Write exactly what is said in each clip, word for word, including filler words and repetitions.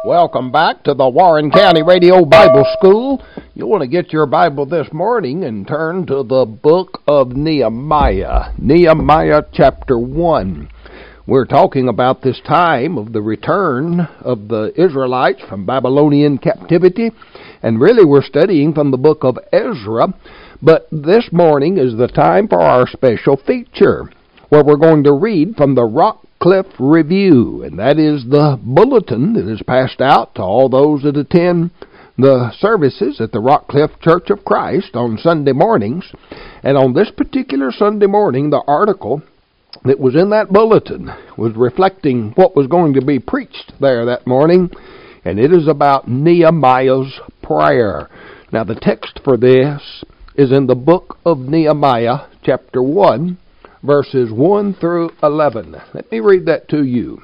Welcome back to the Warren County Radio Bible School. You want to get your Bible this morning and turn to the book of Nehemiah. Nehemiah chapter one. We're talking about this time of the return of the Israelites from Babylonian captivity. And really we're studying from the book of Ezra. But this morning is the time for our special feature, where we're going to read from the Rock Cliff Review, and that is the bulletin that is passed out to all those that attend the services at the Rock Cliff Church of Christ on Sunday mornings. And on this particular Sunday morning, the article that was in that bulletin was reflecting what was going to be preached there that morning, and it is about Nehemiah's prayer. Now, the text for this is in the book of Nehemiah, chapter one, verses one through eleven. Let me read that to you.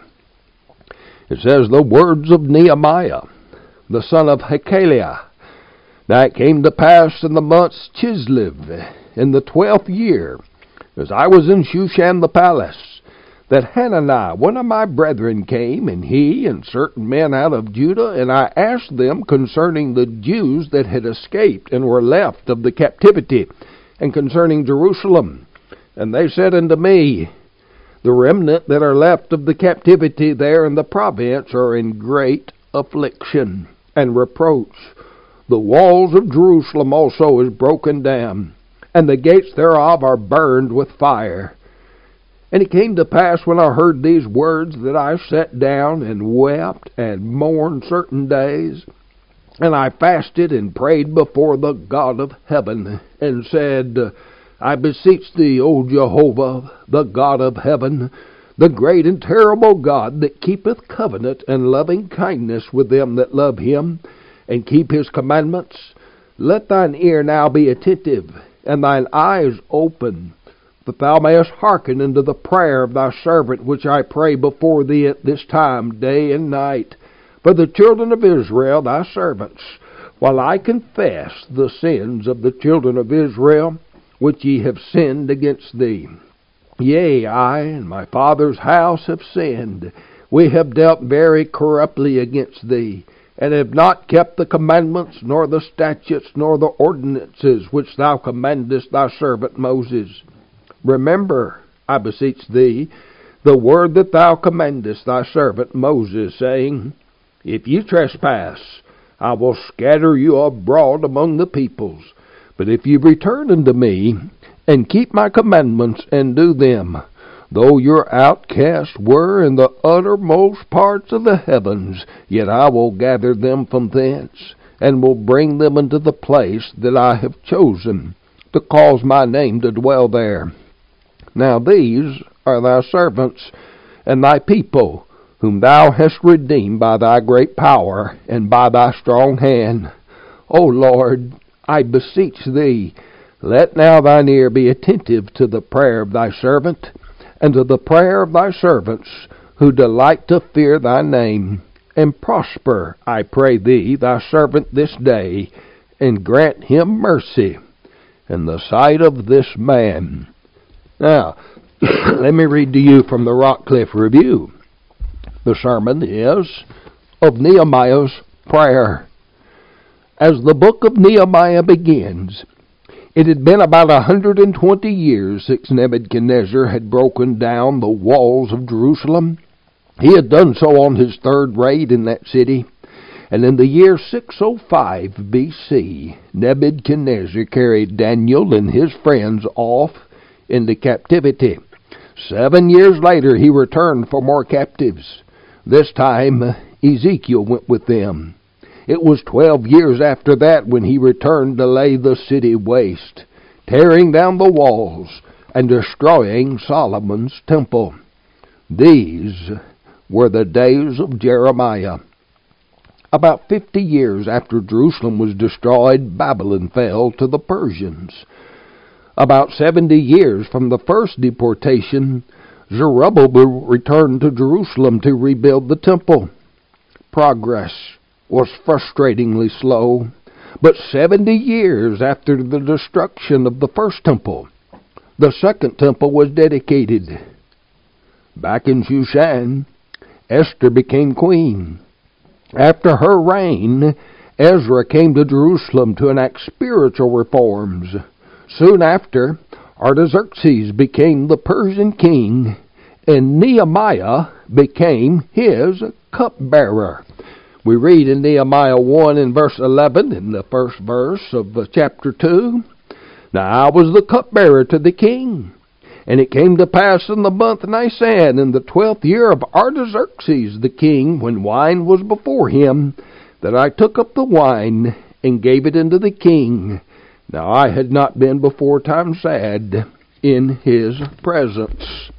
It says, "The words of Nehemiah, the son of Hakaliah. Now it came to pass in the month Chislev, in the twelfth year, as I was in Shushan the palace, that Hananiah, one of my brethren, came, and he and certain men out of Judah, and I asked them concerning the Jews that had escaped and were left of the captivity, and concerning Jerusalem. And they said unto me, the remnant that are left of the captivity there in the province are in great affliction and reproach. The walls of Jerusalem also is broken down, and the gates thereof are burned with fire. And it came to pass when I heard these words that I sat down and wept and mourned certain days. And I fasted and prayed before the God of heaven, and said, I beseech thee, O Jehovah, the God of heaven, the great and terrible God that keepeth covenant and loving kindness with them that love him, and keep his commandments, let thine ear now be attentive, and thine eyes open, that thou mayest hearken unto the prayer of thy servant, which I pray before thee at this time, day and night, for the children of Israel, thy servants, while I confess the sins of the children of Israel, which ye have sinned against thee. Yea, I and my father's house have sinned. We have dealt very corruptly against thee, and have not kept the commandments, nor the statutes, nor the ordinances, which thou commandest thy servant Moses. Remember, I beseech thee, the word that thou commandest thy servant Moses, saying, If ye trespass, I will scatter you abroad among the peoples. But if ye return unto me, and keep my commandments, and do them, though your outcasts were in the uttermost parts of the heavens, yet I will gather them from thence, and will bring them into the place that I have chosen, to cause my name to dwell there. Now these are thy servants, and thy people, whom thou hast redeemed by thy great power, and by thy strong hand. O Lord, I beseech thee, let now thine ear be attentive to the prayer of thy servant, and to the prayer of thy servants, who delight to fear thy name, and prosper, I pray thee, thy servant this day, and grant him mercy in the sight of this man. Now, let me read to you from the Rock Cliff Review. The sermon is of Nehemiah's prayer. As the book of Nehemiah begins, it had been about one hundred twenty years since Nebuchadnezzar had broken down the walls of Jerusalem. He had done so on his third raid in that city, and in the year six oh five B C, Nebuchadnezzar carried Daniel and his friends off into captivity. Seven years later, he returned for more captives. This time, Ezekiel went with them. It was twelve years after that when he returned to lay the city waste, tearing down the walls and destroying Solomon's temple. These were the days of Jeremiah. About fifty years after Jerusalem was destroyed, Babylon fell to the Persians. About seventy years from the first deportation, Zerubbabel returned to Jerusalem to rebuild the temple. Progress was frustratingly slow, but seventy years after the destruction of the first temple, the second temple was dedicated. Back in Shushan, Esther became queen. After her reign, Ezra came to Jerusalem to enact spiritual reforms. Soon after, Artaxerxes became the Persian king, and Nehemiah became his cupbearer. We read in Nehemiah one and verse eleven, in the first verse of chapter two, "Now I was the cupbearer to the king, and it came to pass in the month Nisan, in the twelfth year of Artaxerxes the king, when wine was before him, that I took up the wine and gave it unto the king. Now I had not been before time sad in his presence."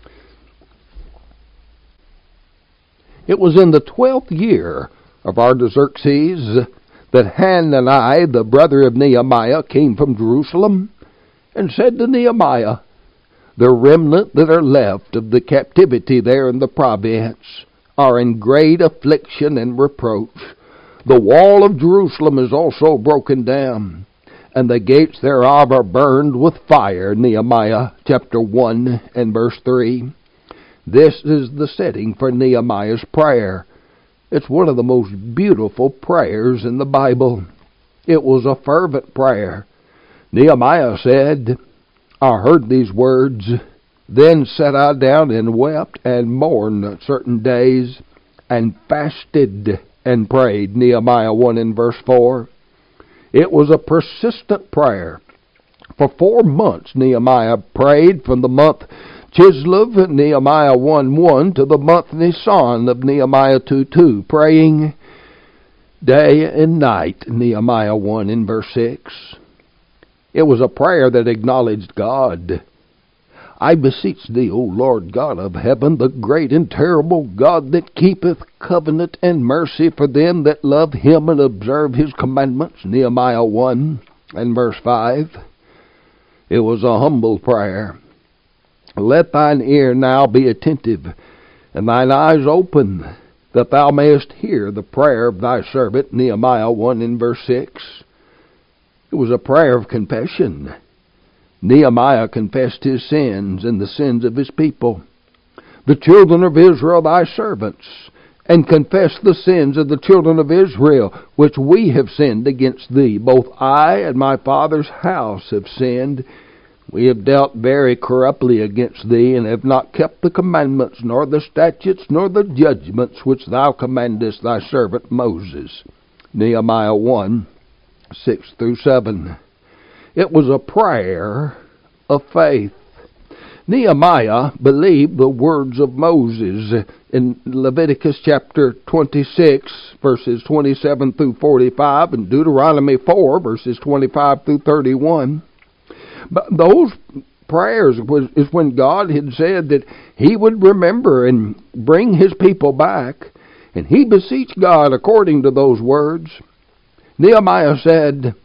It was in the twelfth year of Artaxerxes that Hanani, the brother of Nehemiah, came from Jerusalem, and said to Nehemiah, "The remnant that are left of the captivity there in the province are in great affliction and reproach. The wall of Jerusalem is also broken down, and the gates thereof are burned with fire." Nehemiah chapter one and verse three. This is the setting for Nehemiah's prayer. It's one of the most beautiful prayers in the Bible. It was a fervent prayer. Nehemiah said, "I heard these words, then sat I down and wept and mourned certain days, and fasted and prayed." Nehemiah one and verse four. It was a persistent prayer. For four months Nehemiah prayed, from the month Chislev, Nehemiah one one, to the month Nisan of Nehemiah two two, praying day and night, Nehemiah one and verse six. It was a prayer that acknowledged God. "I beseech thee, O Lord God of heaven, the great and terrible God that keepeth covenant and mercy for them that love him and observe his commandments." Nehemiah one and verse five. It was a humble prayer. "Let thine ear now be attentive, and thine eyes open, that thou mayest hear the prayer of thy servant." Nehemiah one and verse six. It was a prayer of confession. Nehemiah confessed his sins and the sins of his people. "The children of Israel thy servants, and confess the sins of the children of Israel, which we have sinned against thee. Both I and my father's house have sinned. We have dealt very corruptly against thee, and have not kept the commandments, nor the statutes, nor the judgments which thou commandest thy servant Moses." Nehemiah one, six through seven. It was a prayer of faith. Nehemiah believed the words of Moses in Leviticus chapter twenty-six, verses twenty-seven through forty-five, and Deuteronomy four, verses twenty-five through thirty-one. But those prayers was is when God had said that he would remember and bring his people back, and he beseeched God according to those words. Nehemiah said,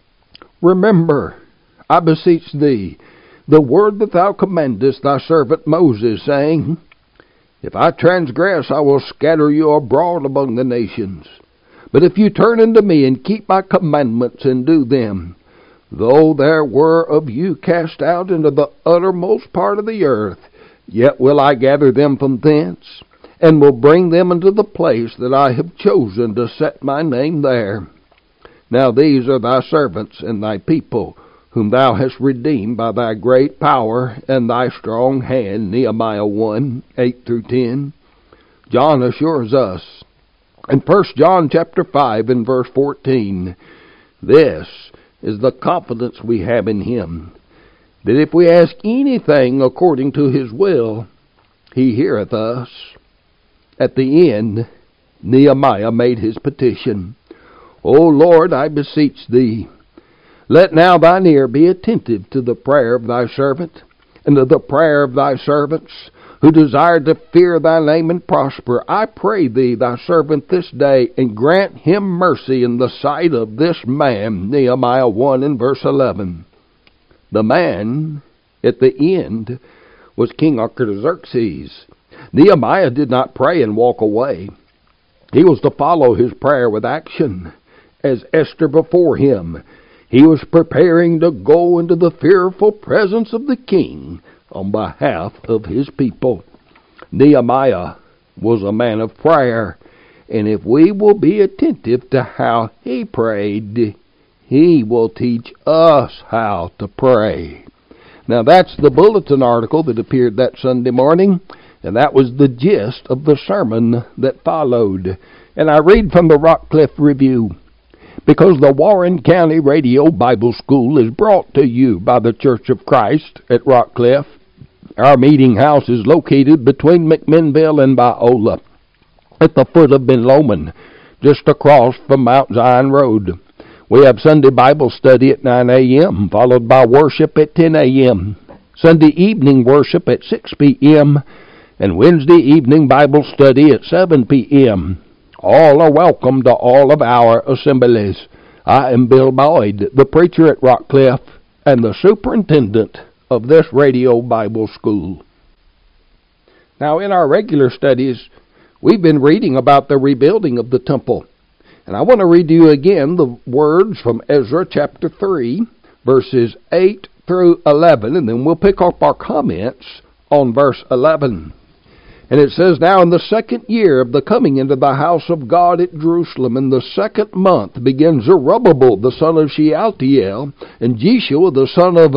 "Remember, I beseech thee, the word that thou commandest thy servant Moses, saying, If I transgress, I will scatter you abroad among the nations. But if you turn unto me and keep my commandments and do them, though there were of you cast out into the uttermost part of the earth, yet will I gather them from thence, and will bring them into the place that I have chosen to set my name there. Now these are thy servants and thy people, whom thou hast redeemed by thy great power and thy strong hand." Nehemiah one, eight through ten. John assures us in First John chapter five and verse fourteen, "This is the confidence we have in him, that if we ask anything according to his will, he heareth us." At the end, Nehemiah made his petition. "O Lord, I beseech thee, let now thine ear be attentive to the prayer of thy servant, and to the prayer of thy servants, who desire to fear thy name and prosper. I pray thee, thy servant, this day, and grant him mercy in the sight of this man." Nehemiah one and verse eleven. The man, at the end, was King Artaxerxes. Nehemiah did not pray and walk away. He was to follow his prayer with action. As Esther before him, he was preparing to go into the fearful presence of the king on behalf of his people. Nehemiah was a man of prayer, And if we will be attentive to how he prayed, he will teach us how to pray. Now that's the bulletin article that appeared that Sunday morning, and that was the gist of the sermon that followed. And I read from the Rockcliffe Review. Because the Warren County Radio Bible School is brought to you by the Church of Christ at Rockcliffe, our meeting house is located between McMinnville and Biola, at the foot of Ben Lomond, just across from Mount Zion Road. We have Sunday Bible study at nine a.m., followed by worship at ten a.m., Sunday evening worship at six p.m., and Wednesday evening Bible study at seven p.m. All are welcome to all of our assemblies. I am Bill Boyd, the preacher at Rockcliffe and the superintendent of this radio Bible school. Now, in our regular studies, we've been reading about the rebuilding of the temple. And I want to read to you again the words from Ezra chapter three, verses eight through eleven, and then we'll pick up our comments on verse eleven. And it says, Now in the second year of the coming into the house of God at Jerusalem, in the second month, began Zerubbabel the son of Shealtiel, and Jeshua the son of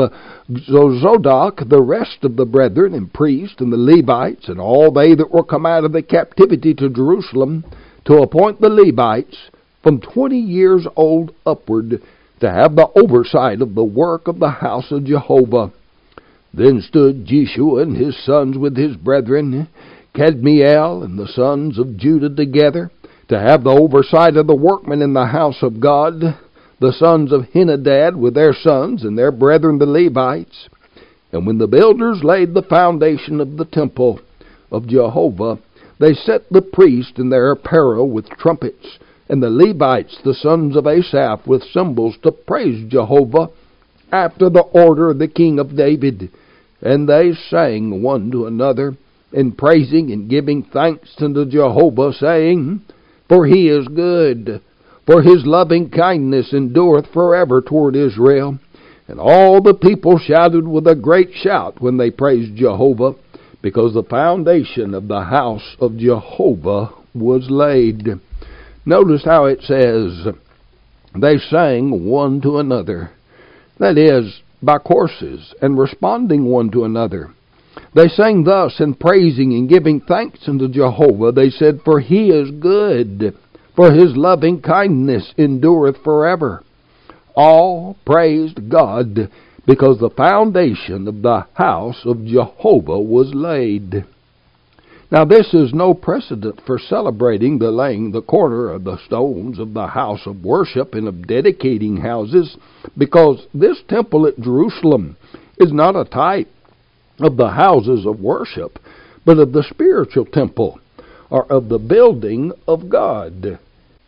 Zozodak, the rest of the brethren, and priests, and the Levites, and all they that were come out of the captivity to Jerusalem, to appoint the Levites from twenty years old upward, to have the oversight of the work of the house of Jehovah. Then stood Jeshua and his sons with his brethren, Kadmiel and the sons of Judah together, to have the oversight of the workmen in the house of God, the sons of Henadad with their sons and their brethren the Levites. And when the builders laid the foundation of the temple of Jehovah, they set the priests in their apparel with trumpets, and the Levites, the sons of Asaph, with cymbals, to praise Jehovah, after the order of the king of David. And they sang one to another, in praising and giving thanks unto Jehovah, saying, For he is good, for his loving kindness endureth forever toward Israel. And all the people shouted with a great shout when they praised Jehovah, because the foundation of the house of Jehovah was laid. Notice how it says, they sang one to another. That is, by courses, and responding one to another. They sang thus, in praising and giving thanks unto Jehovah. They said, For he is good, for his loving kindness endureth forever. All praised God, because the foundation of the house of Jehovah was laid. Now this is no precedent for celebrating the laying the corner of the stones of the house of worship and of dedicating houses, because this temple at Jerusalem is not a type of the houses of worship, but of the spiritual temple, or of the building of God.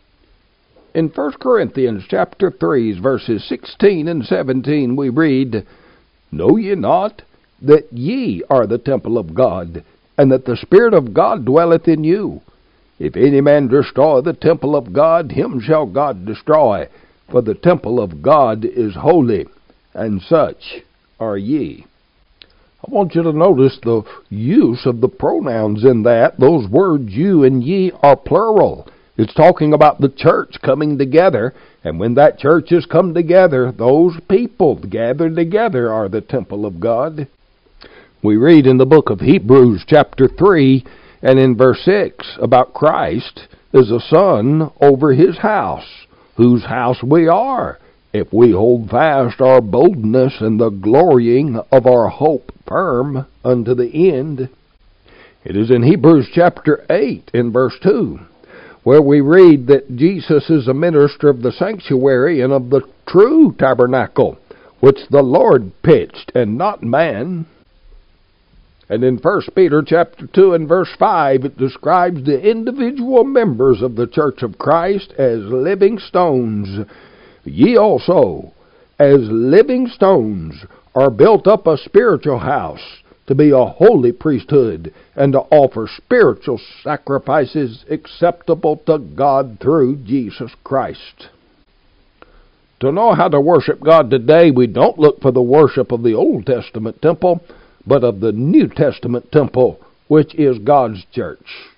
In First Corinthians chapter three, verses sixteen and seventeen, we read, Know ye not that ye are the temple of God, and that the Spirit of God dwelleth in you? If any man destroy the temple of God, him shall God destroy, for the temple of God is holy, and such are ye. I want you to notice the use of the pronouns in that. Those words, you and ye, are plural. It's talking about the church coming together, and when that church has come together, those people gathered together are the temple of God. We read in the book of Hebrews chapter three and in verse six about Christ as a son over his house, whose house we are, if we hold fast our boldness and the glorying of our hope firm unto the end. It is in Hebrews chapter eight in verse two, where we read that Jesus is a minister of the sanctuary and of the true tabernacle, which the Lord pitched, and not man. And in First Peter chapter two and verse five, it describes the individual members of the church of Christ as living stones. Ye also, as living stones, are built up a spiritual house, to be a holy priesthood, and to offer spiritual sacrifices acceptable to God through Jesus Christ. To know how to worship God today, we don't look for the worship of the Old Testament temple, but of the New Testament temple, which is God's church.